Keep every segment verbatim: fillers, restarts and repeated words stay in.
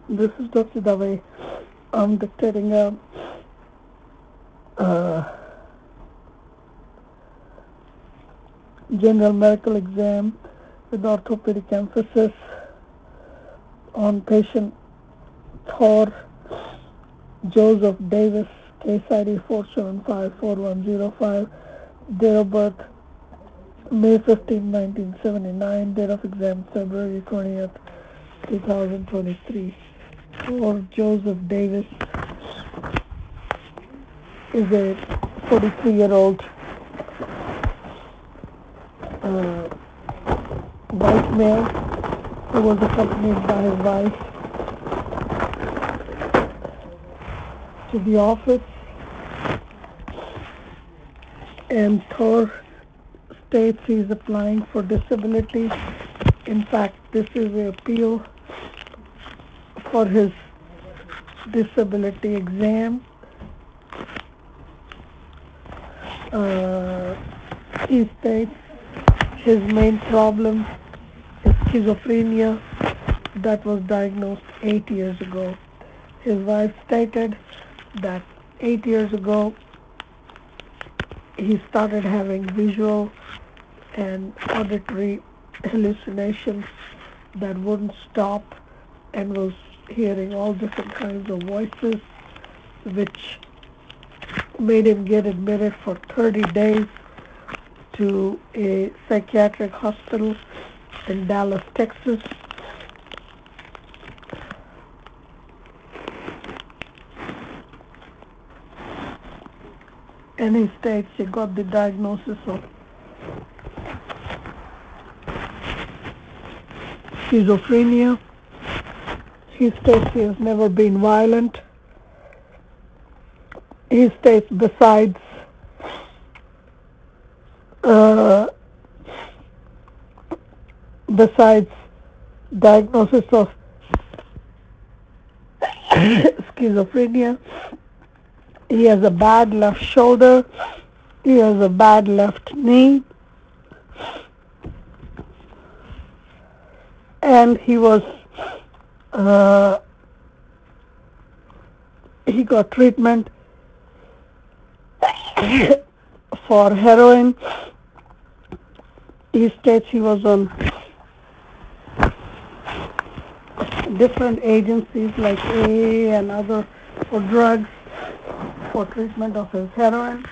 This is Doctor Dave. I'm dictating a uh, general medical exam with orthopedic emphasis on patient Thor Joseph Davis, case I D four seven five four one zero five, date of birth May fifteenth, nineteen seventy-nine, date of exam February twentieth, two thousand twenty-three. Thor Joseph Davis is a forty-three-year-old uh, white male who was accompanied by his wife to the office, and Thor states he is applying for disability. In fact, this is an appeal for his disability exam. Uh, he states his main problem is schizophrenia that was diagnosed eight years ago. His wife stated that eight years ago he started having visual and auditory hallucinations that wouldn't stop and was hearing all different kinds of voices, which made him get admitted for thirty days to a psychiatric hospital in Dallas, Texas. And he states he got the diagnosis of schizophrenia. He states he has never been violent. He states besides uh, besides diagnosis of schizophrenia, he has a bad left shoulder, he has a bad left knee, and he was uh, he got treatment for heroin. He states he was on different agencies like A A and other for drugs for treatment of his heroin.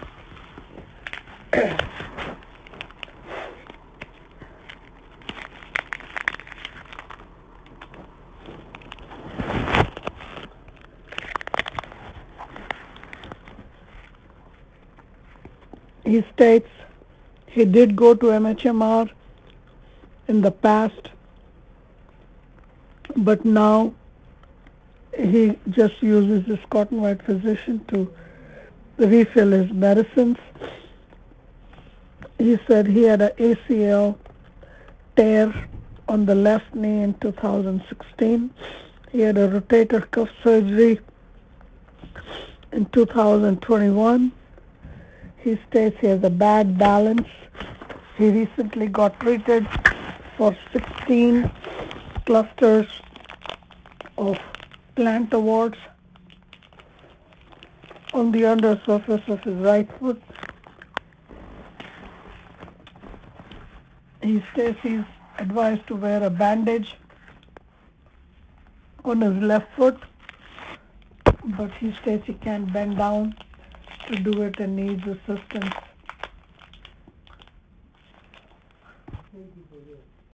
He states he did go to M H M R in the past, but now he just uses his Cotton White physician to refill his medicines. He said he had an A C L tear on the left knee in two thousand sixteen. He had a rotator cuff surgery in two thousand twenty-one. He states he has a bad balance. He recently got treated for sixteen clusters of plantar warts on the undersurface of his right foot. He states he's advised to wear a bandage on his left foot, but he states he can't bend down to do it and needs assistance.